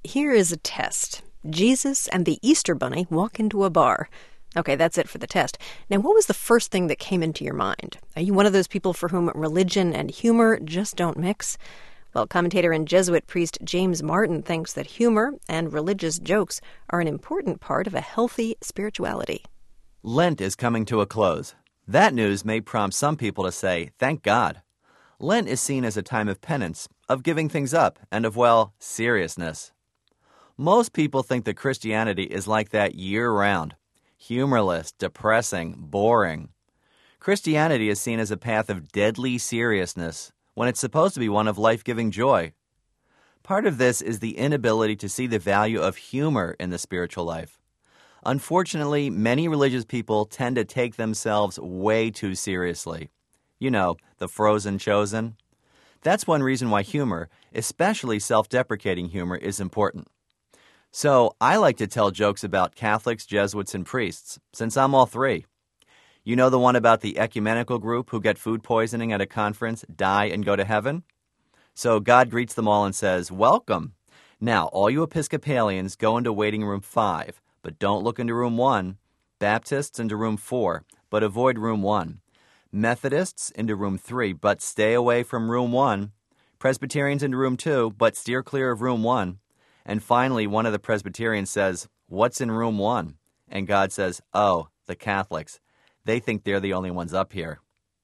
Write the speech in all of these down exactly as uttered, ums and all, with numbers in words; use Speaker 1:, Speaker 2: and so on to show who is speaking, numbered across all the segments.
Speaker 1: Here is a test. Jesus and the Easter Bunny walk into a bar. Okay, that's it for the test. Now, what was the first thing that came into your mind? Are you one of those people for whom religion and humor just don't mix? Well, commentator and Jesuit priest James Martin thinks that humor and religious jokes are an important part of a healthy spirituality.
Speaker 2: Lent is coming to a close. That news may prompt some people to say, thank God. Lent is seen as a time of penance, of giving things up, and of, well, seriousness. Most people think that Christianity is like that year-round. Humorless, depressing, boring. Christianity is seen as a path of deadly seriousness, when it's supposed to be one of life-giving joy. Part of this is the inability to see the value of humor in the spiritual life. Unfortunately, many religious people tend to take themselves way too seriously. You know, the frozen chosen. That's one reason why humor, especially self-deprecating humor, is important. So, I like to tell jokes about Catholics, Jesuits, and priests, since I'm all three. You know the one about the ecumenical group who get food poisoning at a conference, die, and go to heaven? So God greets them all and says, welcome. Now, all you Episcopalians go into waiting room five, but don't look into room one. Baptists into room four, but avoid room one. Methodists into room three, but stay away from room one. Presbyterians into room two, but steer clear of room one. And finally, one of the Presbyterians says, what's in room one? And God says, oh, the Catholics. They think they're the only ones up here.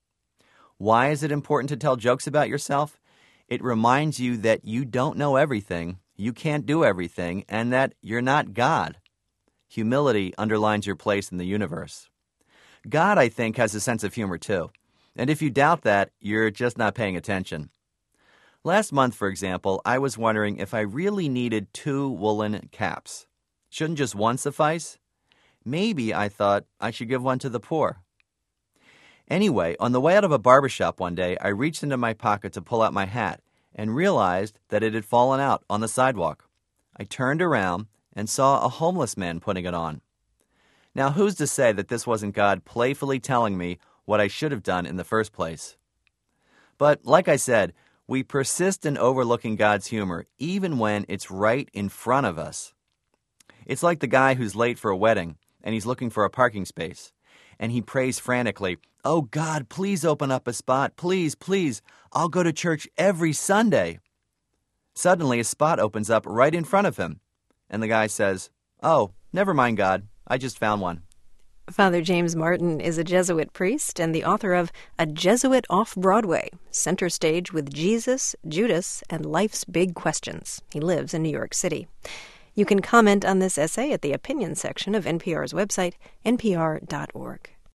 Speaker 2: Why is it important to tell jokes about yourself? It reminds you that you don't know everything, you can't do everything, and that you're not God. Humility underlines your place in the universe. God, I think, has a sense of humor too. And if you doubt that, you're just not paying attention. Last month, for example, I was wondering if I really needed two woolen caps. Shouldn't just one suffice? Maybe, I thought, I should give one to the poor. Anyway, on the way out of a barbershop one day, I reached into my pocket to pull out my hat and realized that it had fallen out on the sidewalk. I turned around and saw a homeless man putting it on. Now, who's to say that this wasn't God playfully telling me what I should have done in the first place? But, like I said, we persist in overlooking God's humor even when it's right in front of us. It's like the guy who's late for a wedding and he's looking for a parking space. And he prays frantically, oh God, please open up a spot. Please, please. I'll go to church every Sunday. Suddenly a spot opens up right in front of him. And the guy says, oh, never mind, God. I just found one.
Speaker 1: Father James Martin is a Jesuit priest and the author of A Jesuit Off-Broadway, Center Stage with Jesus, Judas, and Life's Big Questions. He lives in New York City. You can comment on this essay at the opinion section of N P R's website, N P R dot org.